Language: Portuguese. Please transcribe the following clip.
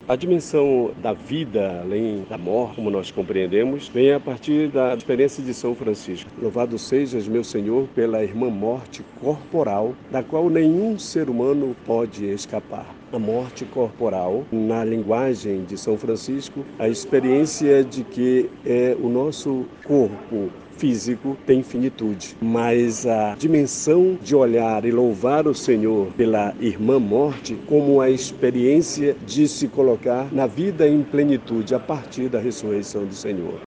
A dimensão da vida, além da morte, como nós compreendemos, vem a partir da experiência de São Francisco. Louvado sejas, meu Senhor, pela irmã morte corporal, da qual nenhum ser humano pode escapar. A morte corporal, na linguagem de São Francisco, a experiência de que o nosso corpo físico tem finitude, mas a dimensão de olhar e louvar o Senhor pela irmã morte como a experiência de se colocar na vida em plenitude a partir da ressurreição do Senhor.